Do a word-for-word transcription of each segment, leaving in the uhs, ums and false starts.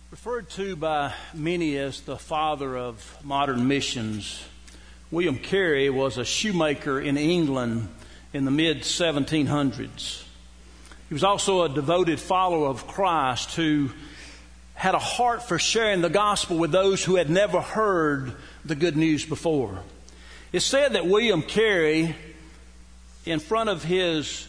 Referred to by many as the father of modern missions, William Carey was a shoemaker in England in the mid seventeen hundreds. He was also a devoted follower of Christ who had a heart for sharing the gospel with those who had never heard the good news before. It's said that William Carey, in front of his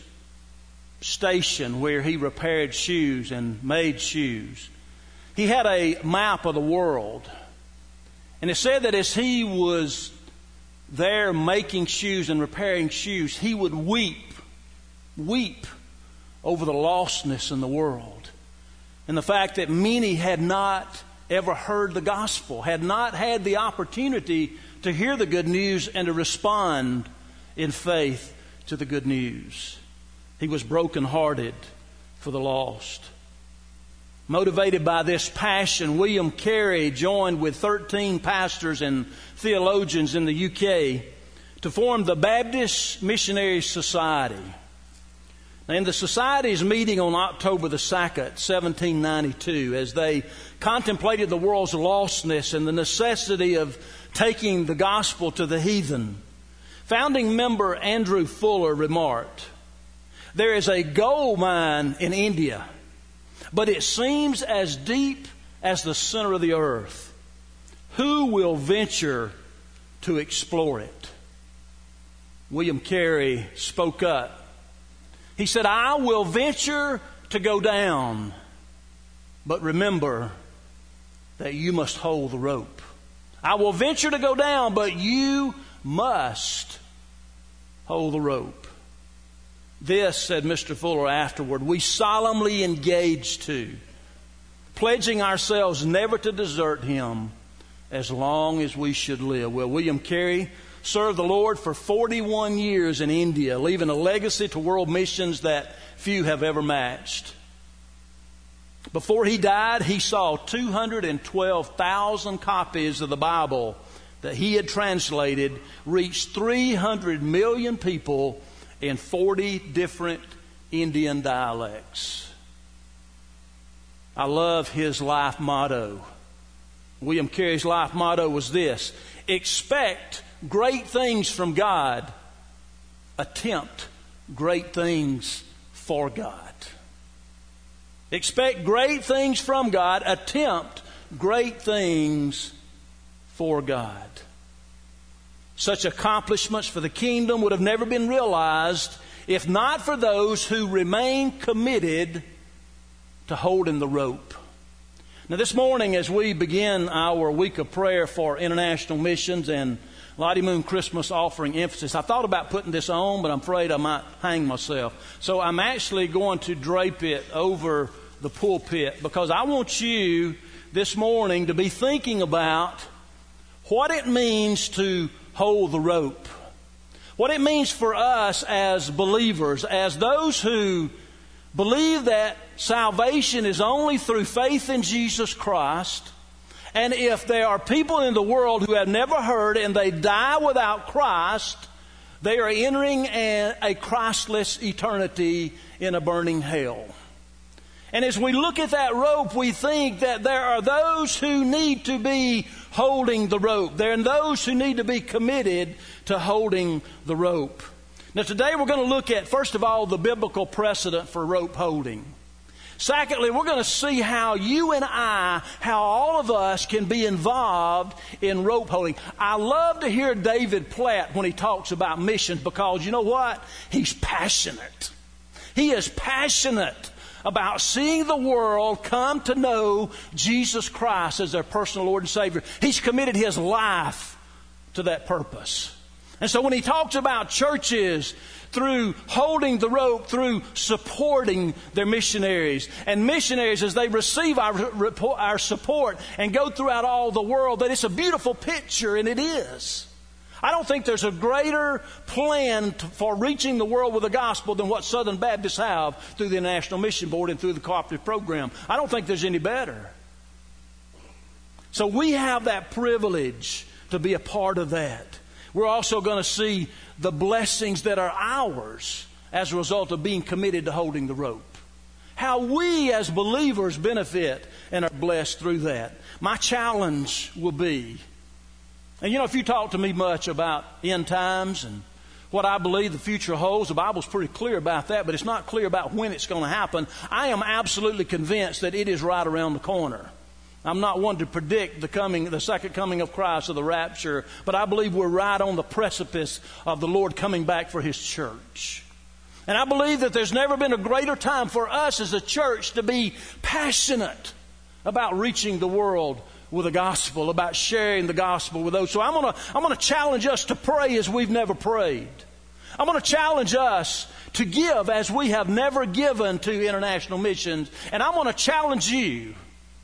station where he repaired shoes and made shoes, he had a map of the world. And it said that as he was there making shoes and repairing shoes, he would weep, weep over the lostness in the world. And the fact that many had not ever heard the gospel, had not had the opportunity to hear the good news and to respond in faith to the good news. He was brokenhearted for the lost. Motivated by this passion, William Carey joined with thirteen pastors and theologians in the U K to form the Baptist Missionary Society. Now, in the Society's meeting on October the second, seventeen ninety-two, as they contemplated the world's lostness and the necessity of taking the gospel to the heathen, founding member Andrew Fuller remarked, "There is a gold mine in India, but it seems as deep as the center of the earth. Who will venture to explore it?" William Carey spoke up. He said, "I will venture to go down, but remember that you must hold the rope. I will venture to go down, but you must hold the rope." "This," said Mister Fuller afterward, "we solemnly engage to, pledging ourselves never to desert Him as long as we should live." Well, William Carey served the Lord for forty-one years in India, leaving a legacy to world missions that few have ever matched. Before he died, he saw two hundred twelve thousand copies of the Bible that he had translated reach three hundred million people in forty different Indian dialects. I love his life motto. William Carey's life motto was this: expect great things from God, attempt great things for God. Expect great things from God, attempt great things for God. Such accomplishments for the kingdom would have never been realized if not for those who remain committed to holding the rope. Now, this morning, as we begin our week of prayer for international missions and Lottie Moon Christmas offering emphasis, I thought about putting this on, but I'm afraid I might hang myself. So I'm actually going to drape it over the pulpit because I want you this morning to be thinking about what it means to hold the rope. What it means for us as believers, as those who believe that salvation is only through faith in Jesus Christ. And if there are people in the world who have never heard and they die without Christ, they are entering a, a Christless eternity in a burning hell. And as we look at that rope, we think that there are those who need to be holding the rope. There are those who need to be committed to holding the rope. Now, today we're going to look at, first of all, the biblical precedent for rope holding. Secondly, we're going to see how you and I, how all of us can be involved in rope holding. I love to hear David Platt when he talks about missions because you know what? He's passionate. He is passionate about seeing the world come to know Jesus Christ as their personal Lord and Savior. He's committed his life to that purpose. And so when he talks about churches through holding the rope, through supporting their missionaries, and missionaries as they receive our, our support and go throughout all the world, that it's a beautiful picture, and it is. I don't think there's a greater plan to, for reaching the world with the gospel than what Southern Baptists have through the International Mission Board and through the cooperative program. I don't think there's any better. So we have that privilege to be a part of that. We're also going to see the blessings that are ours as a result of being committed to holding the rope. how we as believers benefit and are blessed through that. My challenge will be, and you know, if you talk to me much about end times and what I believe the future holds, the Bible's pretty clear about that, but it's not clear about when it's going to happen. I am absolutely convinced that it is right around the corner. I'm not one to predict the coming, the second coming of Christ or the rapture, but I believe we're right on the precipice of the Lord coming back for His church. And I believe that there's never been a greater time for us as a church to be passionate about reaching the world with the gospel, about sharing the gospel with those. So I'm going to I'm going to challenge us to pray as we've never prayed. I'm going to challenge us to give as we have never given to international missions. And I'm going to challenge you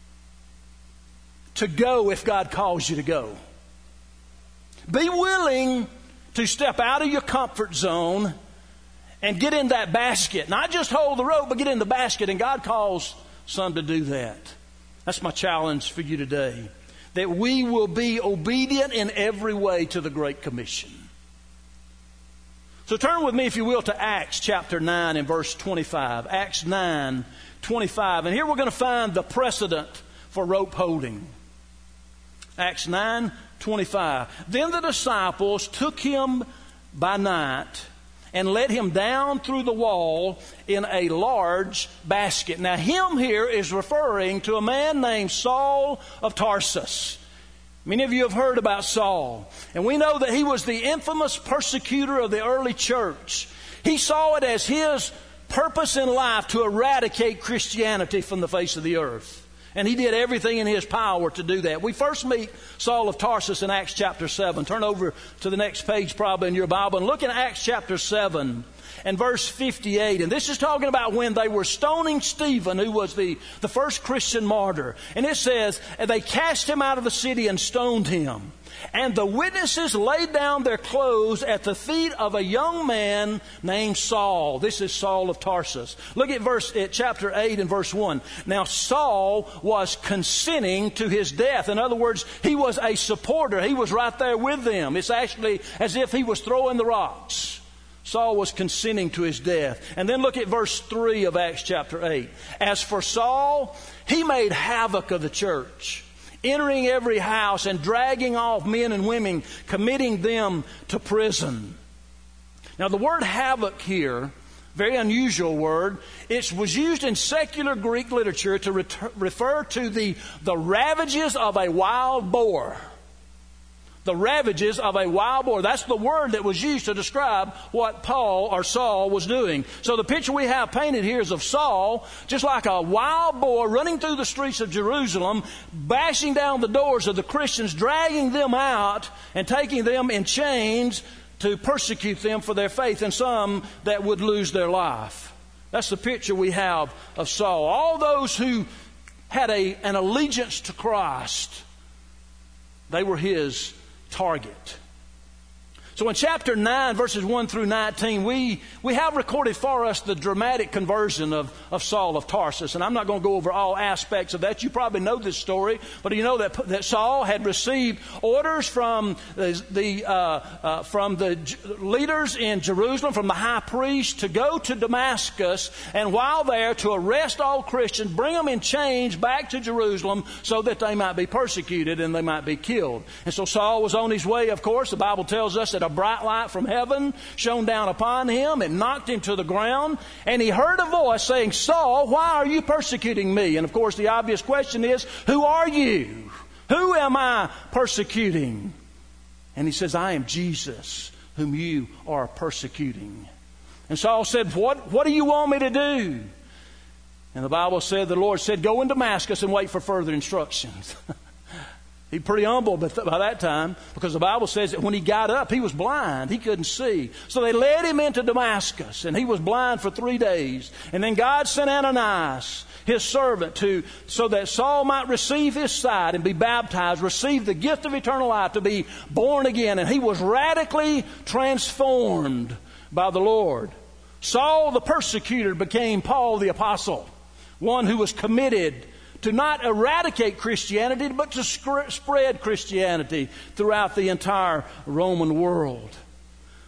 to go if God calls you to go. Be willing to step out of your comfort zone and get in that basket. Not just hold the rope, but get in the basket. And God calls some to do that. That's my challenge for you today. That we will be obedient in every way to the Great Commission. So turn with me, if you will, to Acts chapter nine and verse twenty-five. Acts nine, twenty-five. And here we're going to find the precedent for rope holding. Acts nine, twenty-five. Then the disciples took him by night and let him down through the wall in a large basket. Now, him here is referring to a man named Saul of Tarsus. Many of you have heard about Saul. And we know that he was the infamous persecutor of the early church. He saw it as his purpose in life to eradicate Christianity from the face of the earth. And he did everything in his power to do that. We first meet Saul of Tarsus in Acts chapter seven. Turn over to the next page probably in your Bible and look in Acts chapter seven and verse fifty-eight. And this is talking about when they were stoning Stephen, who was the, the first Christian martyr. And it says, and they cast him out of the city and stoned him. And the witnesses laid down their clothes at the feet of a young man named Saul. This is Saul of Tarsus. Look at verse at chapter eight and verse one. Now Saul was consenting to his death. In other words, he was a supporter. He was right there with them. It's actually as if he was throwing the rocks. Saul was consenting to his death. And then look at verse three of Acts chapter eight. As for Saul, he made havoc of the church, entering every house and dragging off men and women, committing them to prison. Now the word havoc here, very unusual word, it was used in secular Greek literature to reter- refer to the, the ravages of a wild boar. The ravages of a wild boar. That's the word that was used to describe what Paul or Saul was doing. So the picture we have painted here is of Saul, just like a wild boar running through the streets of Jerusalem, bashing down the doors of the Christians, dragging them out and taking them in chains to persecute them for their faith, and some that would lose their life. That's the picture we have of Saul. All those who had a, an allegiance to Christ, they were his target. So in chapter nine, verses one through nineteen, we, we have recorded for us the dramatic conversion of, of Saul of Tarsus. And I'm not going to go over all aspects of that. You probably know this story. But you know that, that Saul had received orders from the, the, uh, uh, from the leaders in Jerusalem, from the high priest, to go to Damascus. And while there, to arrest all Christians, bring them in chains back to Jerusalem so that they might be persecuted and they might be killed. And so Saul was on his way, of course. The Bible tells us that a bright light from heaven shone down upon him and knocked him to the ground. And he heard a voice saying, Saul, why are you persecuting me? And of course the obvious question is, who are you? Who am I persecuting? And he says, I am Jesus, whom you are persecuting. And Saul said, what, what do you want me to do? And the Bible said, the Lord said, go in Damascus and wait for further instructions. He's pretty humble by that time, because the Bible says that when he got up, he was blind. He couldn't see. So they led him into Damascus, and he was blind for three days. And then God sent Ananias, his servant, to so that Saul might receive his sight and be baptized, receive the gift of eternal life, to be born again. And he was radically transformed by the Lord. Saul the persecutor became Paul the apostle, one who was committed to not eradicate Christianity, but to spread Christianity throughout the entire Roman world.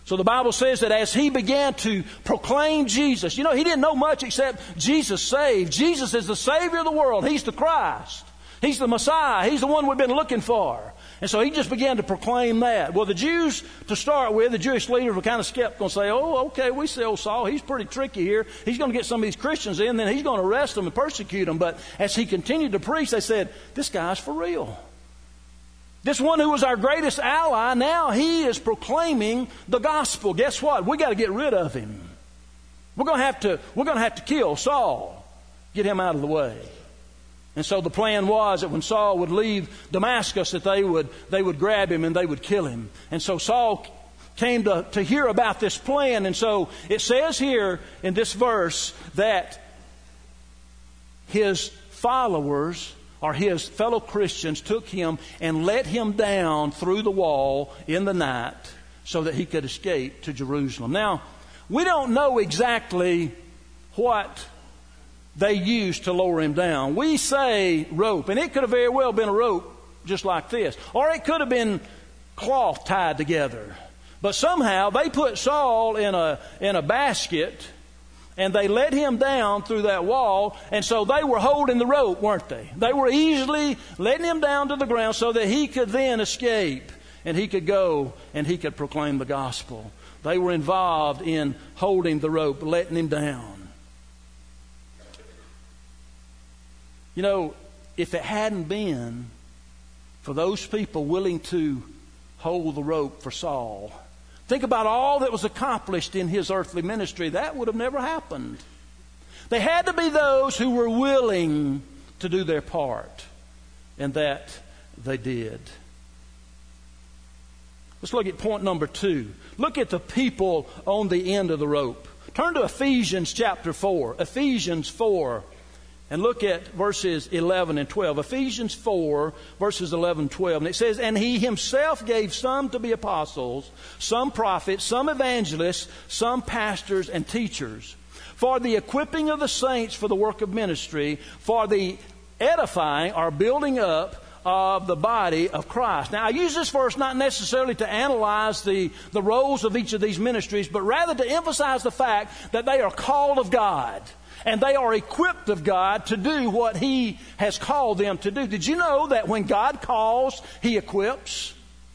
So the Bible says that as he began to proclaim Jesus, you know, he didn't know much except Jesus saved. Jesus is the Savior of the world. He's the Christ. He's the Messiah. He's the one we've been looking for. And so he just began to proclaim that. Well, the Jews, to start with, the Jewish leaders were kind of skeptical and say, oh, okay, we see old Saul. He's pretty tricky here. He's going to get some of these Christians in, then he's going to arrest them and persecute them. But as he continued to preach, they said, this guy's for real. This one who was our greatest ally, now he is proclaiming the gospel. Guess what? We got to get rid of him. We're going to have to, we're going to have to kill Saul. Get him out of the way. And so the plan was that when Saul would leave Damascus, that they would, they would grab him and they would kill him. And so Saul came to, to hear about this plan. And so it says here in this verse that his followers, or his fellow Christians, took him and let him down through the wall in the night so that he could escape to Jerusalem. Now, we don't know exactly what they used to lower him down. We say rope, and it could have very well been a rope just like this. Or it could have been cloth tied together. But somehow they put Saul in a, in a basket, and they let him down through that wall, and so they were holding the rope, weren't they? They were easily letting him down to the ground so that he could then escape, and he could go and he could proclaim the gospel. They were involved in holding the rope, letting him down. You know, if it hadn't been for those people willing to hold the rope for Saul, think about all that was accomplished in his earthly ministry. That would have never happened. They had to be those who were willing to do their part. And that they did. Let's look at point number two. Look at the people on the end of the rope. Turn to Ephesians chapter four. Ephesians four. And look at verses eleven and twelve. Ephesians four, verses eleven and twelve. And it says, and he himself gave some to be apostles, some prophets, some evangelists, some pastors and teachers, for the equipping of the saints for the work of ministry, for the edifying or building up of the body of Christ. Now, I use this verse not necessarily to analyze the, the roles of each of these ministries, but rather to emphasize the fact that they are called of God. And they are equipped of God to do what He has called them to do. Did you know that when God calls, He equips?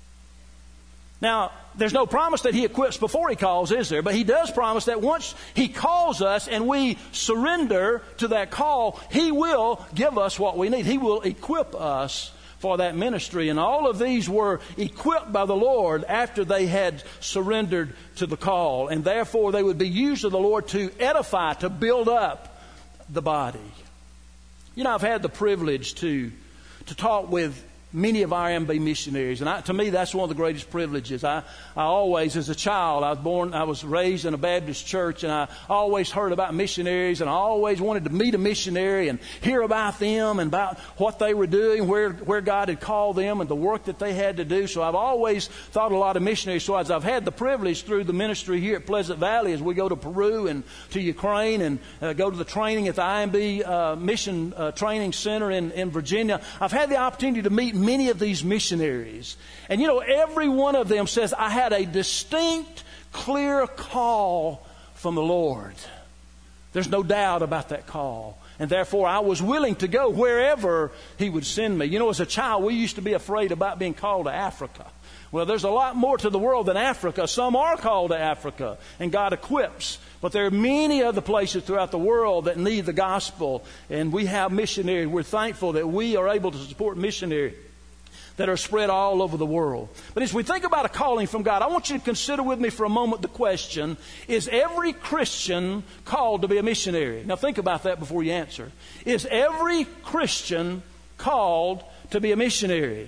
Now, there's no promise that He equips before He calls, is there? But He does promise that once He calls us and we surrender to that call, He will give us what we need. He will equip us for that ministry. And all of these were equipped by the Lord after they had surrendered to the call. And therefore they would be used of the Lord to edify, to build up the body. You know, I've had the privilege to, to talk with many of our M B missionaries. And I, to me, that's one of the greatest privileges. I, I always, as a child, I was born, I was raised in a Baptist church, and I always heard about missionaries, and I always wanted to meet a missionary and hear about them and about what they were doing, where, where God had called them and the work that they had to do. So I've always thought a lot of missionaries. So as I've had the privilege through the ministry here at Pleasant Valley, as we go to Peru and to Ukraine and uh, go to the training at the I M B uh, Mission uh, Training Center in, in Virginia, I've had the opportunity to meet many of these missionaries. And you know, every one of them says, I had a distinct, clear call from the Lord. There's no doubt about that call. And therefore, I was willing to go wherever He would send me. You know, as a child, we used to be afraid about being called to Africa. Well, there's a lot more to the world than Africa. Some are called to Africa, and God equips. But there are many other places throughout the world that need the gospel. And we have missionaries. We're thankful that we are able to support missionaries that are spread all over the world. But as we think about a calling from God, I want you to consider with me for a moment the question, is every Christian called to be a missionary? Now think about that before you answer. Is every Christian called to be a missionary?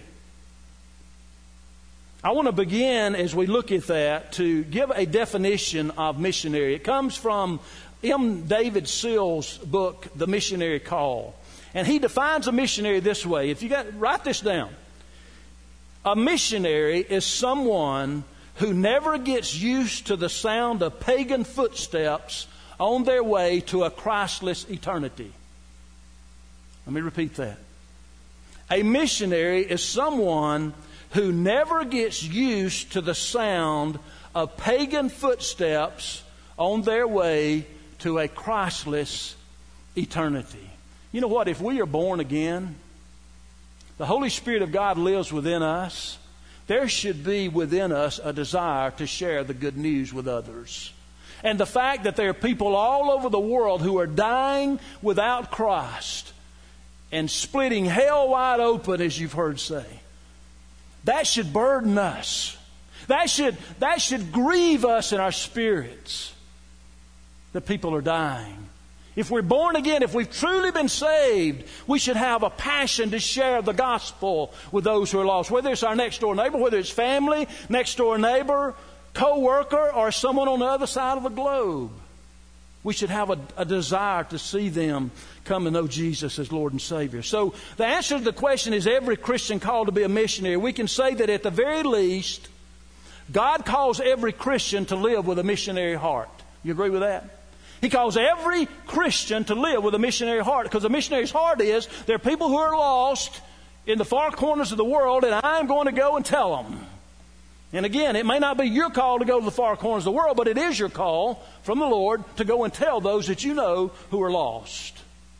I want to begin, as we look at that, to give a definition of missionary. It comes from M. David Seals' book, The Missionary Call. And he defines a missionary this way. If you got, write this down. A missionary is someone who never gets used to the sound of pagan footsteps on their way to a Christless eternity. Let me repeat that. A missionary is someone who never gets used to the sound of pagan footsteps on their way to a Christless eternity. You know what? If we are born again, the Holy Spirit of God lives within us. There should be within us a desire to share the good news with others. And the fact that there are people all over the world who are dying without Christ and splitting hell wide open, as you've heard say, that should burden us. That should, that should grieve us in our spirits that people are dying. If we're born again, if we've truly been saved, we should have a passion to share the gospel with those who are lost. Whether it's our next door neighbor, whether it's family, next door neighbor, co-worker, or someone on the other side of the globe. We should have a, a desire to see them come and know Jesus as Lord and Savior. So the answer to the question, is every Christian called to be a missionary? We can say that at the very least, God calls every Christian to live with a missionary heart. You agree with that? He calls every Christian to live with a missionary heart, because a missionary's heart is, there are people who are lost in the far corners of the world, and I'm going to go and tell them. And again, it may not be your call to go to the far corners of the world, but it is your call from the Lord to go and tell those that you know who are lost.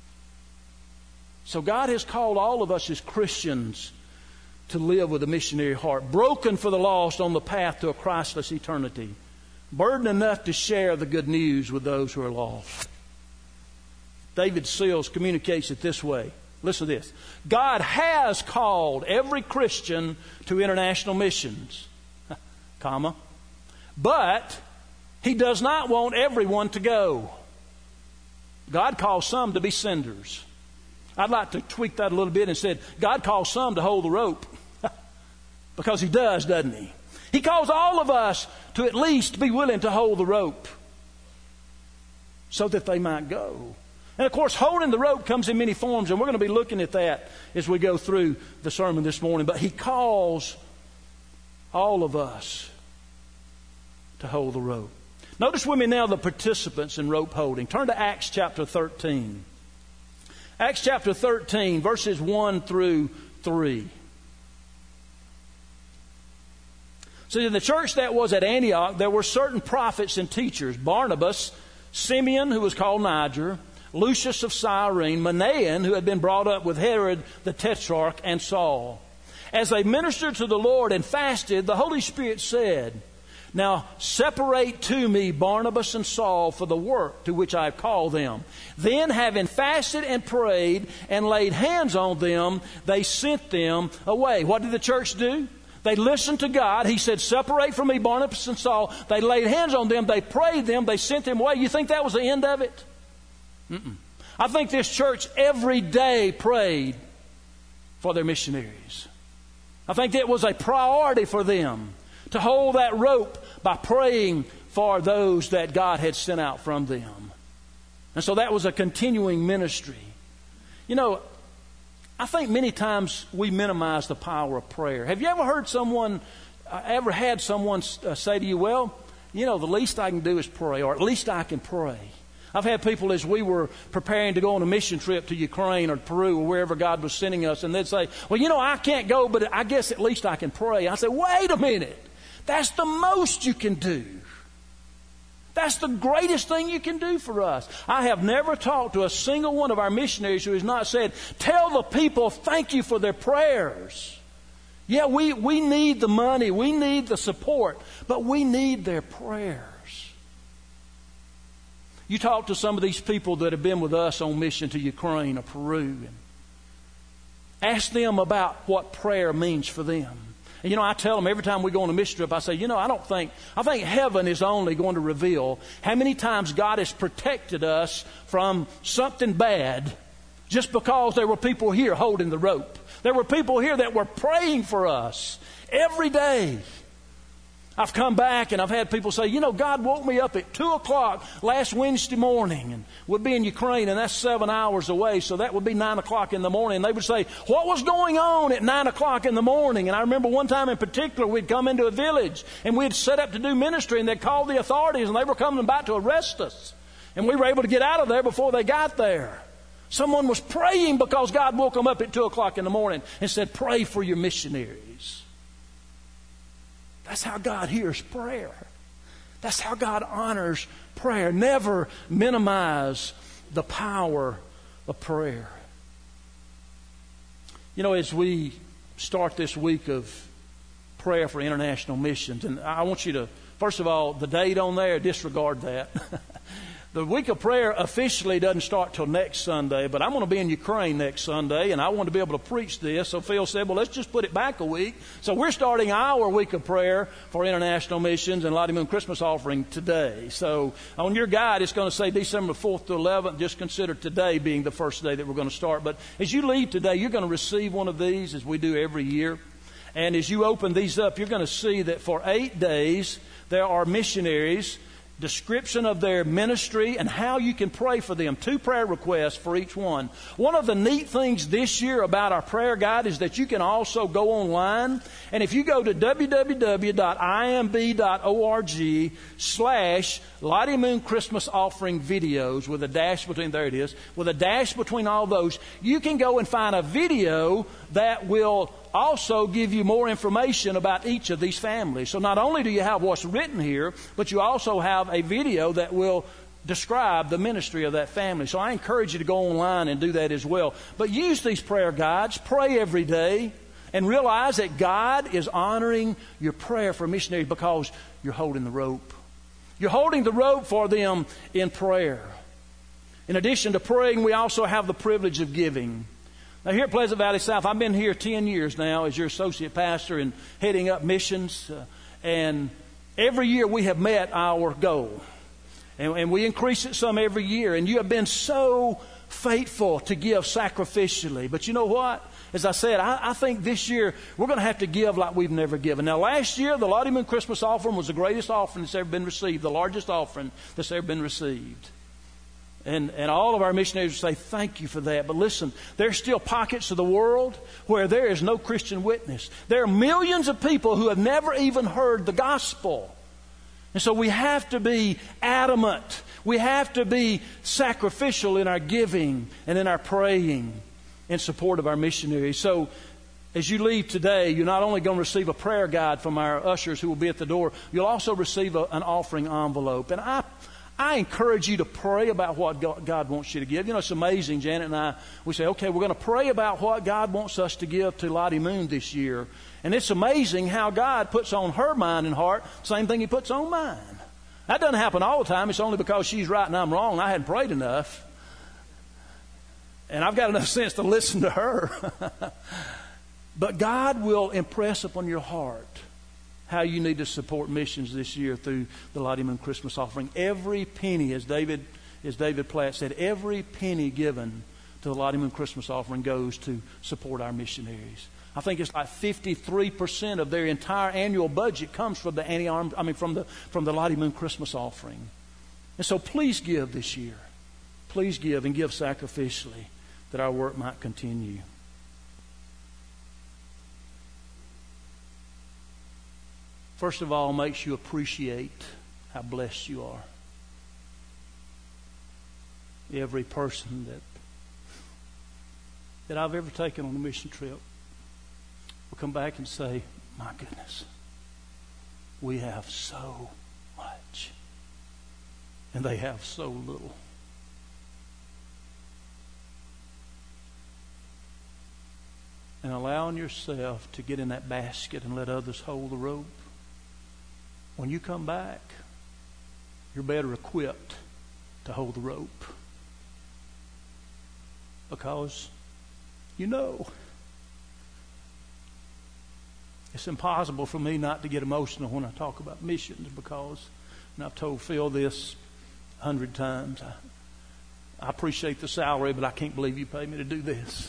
So God has called all of us as Christians to live with a missionary heart, broken for the lost on the path to a Christless eternity, burdened enough to share the good news with those who are lost. David Seals communicates it this way. Listen to this. God has called every Christian to international missions, comma, but He does not want everyone to go. God calls some to be senders. I'd like to tweak that a little bit and said, God calls some to hold the rope. Because He does, doesn't He? He calls all of us to at least be willing to hold the rope so that they might go. And of course, holding the rope comes in many forms, and we're going to be looking at that as we go through the sermon this morning. But He calls all of us to hold the rope. Notice with me now the participants in rope holding. Turn to Acts chapter thirteen. Acts chapter thirteen, verses one through three. So in the church that was at Antioch, there were certain prophets and teachers: Barnabas, Simeon, who was called Niger, Lucius of Cyrene, Manaen, who had been brought up with Herod the Tetrarch, and Saul. As they ministered to the Lord and fasted, the Holy Spirit said, "Now separate to me Barnabas and Saul for the work to which I have called them." Then, having fasted and prayed and laid hands on them, they sent them away. What did the church do? They listened to God. He said, "Separate from me Barnabas and Saul." They laid hands on them. They prayed them. They sent them away. You think that was the end of it? Mm-mm. I think this church every day prayed for their missionaries. I think it was a priority for them to hold that rope by praying for those that God had sent out from them. And so that was a continuing ministry. You know, I think many times we minimize the power of prayer. Have you ever heard someone, uh, ever had someone uh, say to you, "Well, you know, the least I can do is pray," or "at least I can pray"? I've had people, as we were preparing to go on a mission trip to Ukraine or Peru or wherever God was sending us, and they'd say, "Well, you know, I can't go, but I guess at least I can pray." I say, "Wait a minute. That's the most you can do. That's the greatest thing you can do for us." I have never talked to a single one of our missionaries who has not said, "Tell the people thank you for their prayers. Yeah, we, we need the money, we need the support, but we need their prayers." You talk to some of these people that have been with us on mission to Ukraine or Peru, and ask them about what prayer means for them. And you know, I tell them every time we go on a mission trip, I say, you know, I don't think, I think heaven is only going to reveal how many times God has protected us from something bad just because there were people here holding the rope. There were people here that were praying for us every day. I've come back and I've had people say, "You know, God woke me up at two o'clock last Wednesday morning," and we'd be in Ukraine, and that's seven hours away, so that would be nine o'clock in the morning. And they would say, "What was going on at nine o'clock in the morning?" And I remember one time in particular, we'd come into a village, and we'd set up to do ministry, and they'd call the authorities, and they were coming about to arrest us. And we were able to get out of there before they got there. Someone was praying because God woke them up at two o'clock in the morning and said, "Pray for your missionaries." That's how God hears prayer. That's how God honors prayer. Never minimize the power of prayer. You know, as we start this week of prayer for international missions, and I want you to, first of all, the date on there, disregard that. The week of prayer officially doesn't start till next Sunday, but I'm going to be in Ukraine next Sunday, and I want to be able to preach this. So Phil said, well, let's just put it back a week. So we're starting our week of prayer for international missions and Lottie Moon Christmas offering today. So on your guide, it's going to say December fourth to eleventh. Just consider today being the first day that we're going to start. But as you leave today, you're going to receive one of these, as we do every year. And as you open these up, you're going to see that for eight days, there are missionaries, description of their ministry, and how you can pray for them. Two prayer requests for each one. One of the neat things this year about our prayer guide is that you can also go online, and if you go to w w w dot i m b dot org slash Lottie Moon Christmas Offering Videos with a dash between, there it is, with a dash between all those, you can go and find a video that will also give you more information about each of these families. So not only do you have what's written here, but you also have a video that will describe the ministry of that family. So I encourage you to go online and do that as well. But use these prayer guides, pray every day, and realize that God is honoring your prayer for missionaries because you're holding the rope. You're holding the rope for them in prayer. In addition to praying, we also have the privilege of giving. Now, here at Pleasant Valley South, I've been here ten years now as your associate pastor and heading up missions. Uh, and every year we have met our goal. And, and we increase it some every year. And you have been so faithful to give sacrificially. But you know what? As I said, I, I think this year we're going to have to give like we've never given. Now, last year, the Lottie Moon Christmas offering was the greatest offering that's ever been received, the largest offering that's ever been received. And, and all of our missionaries say thank you for that. But listen, there's still pockets of the world where there is no Christian witness. There are millions of people who have never even heard the gospel. And so we have to be adamant. We have to be sacrificial in our giving and in our praying in support of our missionaries. So as you leave today, you're not only going to receive a prayer guide from our ushers who will be at the door, you'll also receive a, an offering envelope. And I I encourage you to pray about what God wants you to give. You know, it's amazing, Janet and I, we say, okay, we're going to pray about what God wants us to give to Lottie Moon this year. And it's amazing how God puts on her mind and heart the same thing He puts on mine. That doesn't happen all the time. It's only because she's right and I'm wrong. I hadn't prayed enough. And I've got enough sense to listen to her. But God will impress upon your heart how you need to support missions this year through the Lottie Moon Christmas offering. Every penny, as David, as David Platt said, every penny given to the Lottie Moon Christmas offering goes to support our missionaries. I think it's like fifty-three percent of their entire annual budget comes from the anti-armed, I mean, from the from the Lottie Moon Christmas offering. And so, please give this year. Please give and give sacrificially, that our work might continue. First of all, makes you appreciate how blessed you are. Every person that that I've ever taken on a mission trip will come back and say, my goodness, we have so much, and they have so little. And allowing yourself to get in that basket and let others hold the rope. When you come back, you're better equipped to hold the rope. Because you know it's impossible for me not to get emotional when I talk about missions, because, and I've told Phil this a hundred times, I, I appreciate the salary, but I can't believe you pay me to do this.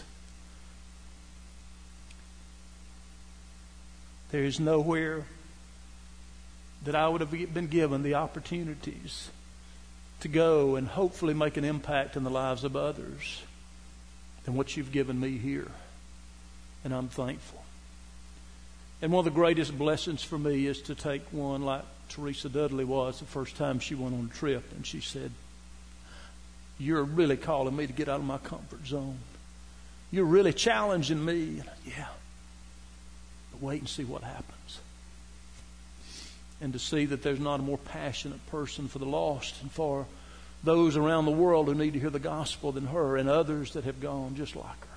There is nowhere that I would have been given the opportunities to go and hopefully make an impact in the lives of others than what you've given me here. And I'm thankful. And one of the greatest blessings for me is to take one like Teresa Dudley was the first time she went on a trip, and she said, you're really calling me to get out of my comfort zone. You're really challenging me. And I, yeah. But wait and see what happens. and to see that there's not a more passionate person for the lost and for those around the world who need to hear the gospel than her, and others that have gone just like her.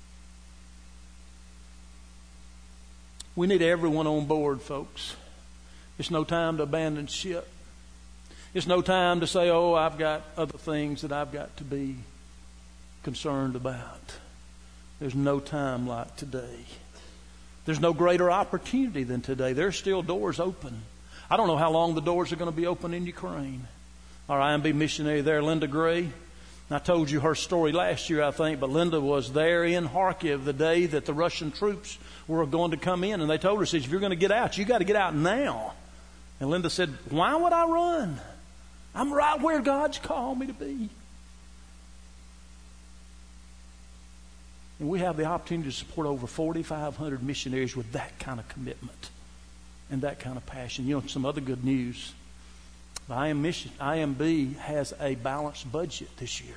We need everyone on board, folks. It's no time to abandon ship. It's no time to say, oh, I've got other things that I've got to be concerned about. There's no time like today. There's no greater opportunity than today. There's still doors open. I don't know how long the doors are going to be open in Ukraine. Our I M B missionary there, Linda Gray, I told you her story last year, I think, but Linda was there in Kharkiv the day that the Russian troops were going to come in, and they told her, says, if you're going to get out, you got to get out now. And Linda said, why would I run? I'm right where God's called me to be. And we have the opportunity to support over forty-five hundred missionaries with that kind of commitment and that kind of passion. You know, some other good news. The I M B has a balanced budget this year.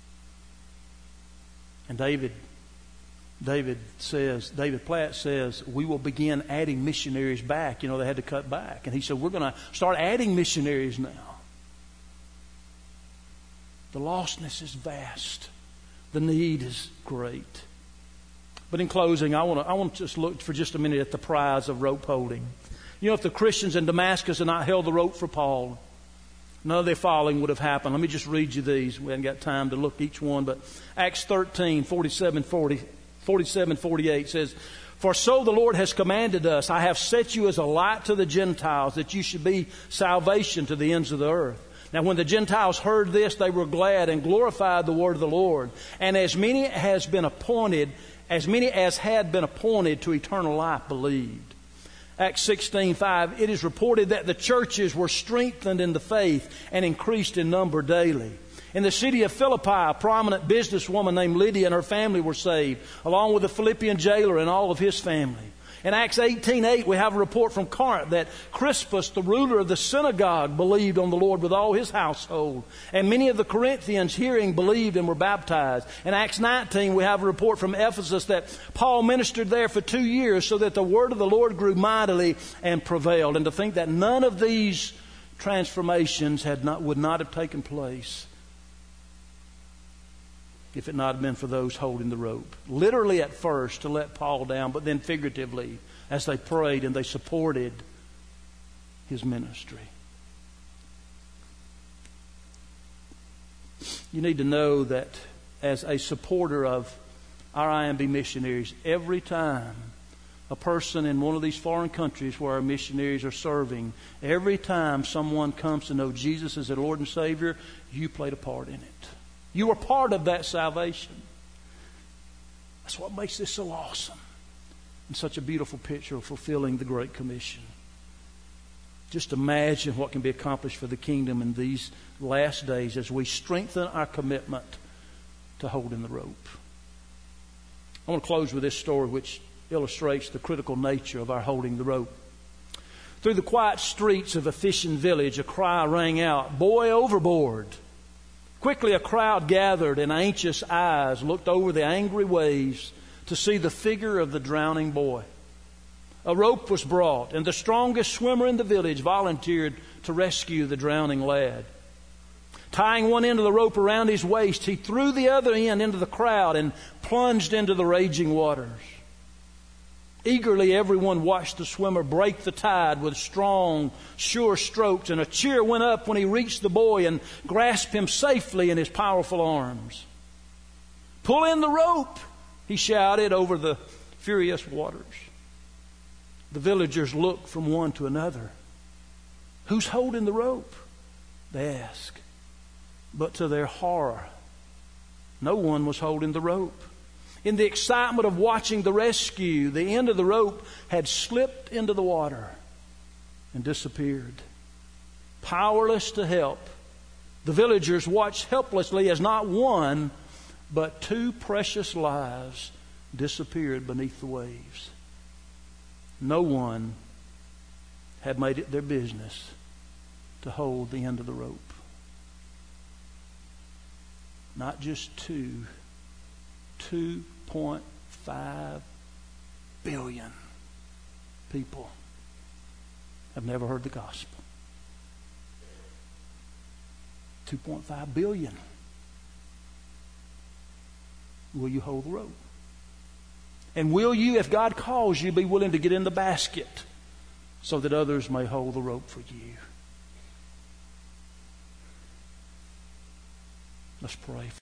And David, David says, David Platt says, we will begin adding missionaries back. You know, they had to cut back. And he said, we're going to start adding missionaries now. The lostness is vast. The need is great. But in closing, I want to I want to just look for just a minute at the prize of rope holding. You know, if the Christians in Damascus had not held the rope for Paul, none of their following would have happened. Let me just read you these. We haven't got time to look each one, but Acts thirteen, forty-seven, forty, forty-seven, forty-eight says, for so the Lord has commanded us, I have set you as a light to the Gentiles, that you should be salvation to the ends of the earth. Now when the Gentiles heard this, they were glad and glorified the word of the Lord. And as many as been appointed, as many as had been appointed to eternal life believed. Acts sixteen five, it is reported that the churches were strengthened in the faith and increased in number daily. In the city of Philippi, a prominent businesswoman named Lydia and her family were saved, along with the Philippian jailer and all of his family. In Acts eighteen eight, we have a report from Corinth that Crispus, the ruler of the synagogue, believed on the Lord with all his household. And many of the Corinthians, hearing, believed and were baptized. In Acts nineteen, we have a report from Ephesus that Paul ministered there for two years so that the word of the Lord grew mightily and prevailed. And to think that none of these transformations had not, would not have taken place if it not have been for those holding the rope. Literally at first to let Paul down, but then figuratively as they prayed and they supported his ministry. You need to know that as a supporter of our I M B missionaries, every time a person in one of these foreign countries where our missionaries are serving, every time someone comes to know Jesus as their Lord and Savior, you played a part in it. You are part of that salvation. That's what makes this so awesome and such a beautiful picture of fulfilling the Great Commission. Just imagine what can be accomplished for the kingdom in these last days as we strengthen our commitment to holding the rope. I want to close with this story which illustrates the critical nature of our holding the rope. Through the quiet streets of a fishing village, a cry rang out, "Boy overboard!" Quickly a crowd gathered and anxious eyes looked over the angry waves to see the figure of the drowning boy. A rope was brought, and the strongest swimmer in the village volunteered to rescue the drowning lad. Tying one end of the rope around his waist, he threw the other end into the crowd and plunged into the raging waters. Eagerly, everyone watched the swimmer break the tide with strong, sure strokes, and a cheer went up when he reached the boy and grasped him safely in his powerful arms. "Pull in the rope," he shouted over the furious waters. The villagers looked from one to another. "Who's holding the rope?" they asked. But to their horror, no one was holding the rope. In the excitement of watching the rescue, the end of the rope had slipped into the water and disappeared. Powerless to help, the villagers watched helplessly as not one, but two precious lives disappeared beneath the waves. No one had made it their business to hold the end of the rope. Not just two, two point five billion people have never heard the gospel. two point five billion. Will you hold the rope? And will you, if God calls you, be willing to get in the basket so that others may hold the rope for you? Let's pray.